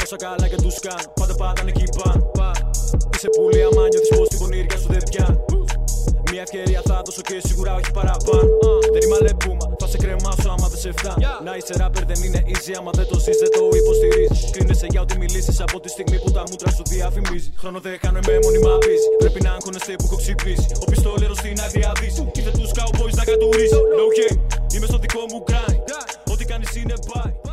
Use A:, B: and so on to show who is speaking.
A: όσα καλά και τους κάνω. Πάντα πατάνε εκεί πάνω. Είσαι πουλί άμα νιώθεις πως την πονήρια σου δεν πιάνει. Μια ευκαιρία θα δώσω και σίγουρα όχι παραπάνω. Δεν είμαι αλεπούμα, θα σε κρεμάσω άμα δεν σε φτάνει. Να είσαι rapper δεν είναι easy, άμα δεν το ζεις δεν το υποστηρίζεις. Κλείνεσαι για ό,τι μιλήσεις από τη στιγμή που τα μούτρα σου διαφημίζει. Χρόνο δεν κάνω με μόνιμα πίση. Πρέπει να αγχώνεστε που έχω ξυπνήσει. Ο πιστόλερος στην άδεια δύση. Είδε τους cowboys να κατουρίσει. No game, είμαι στο δικό μου grind. Ό,τι κάνεις είναι bye.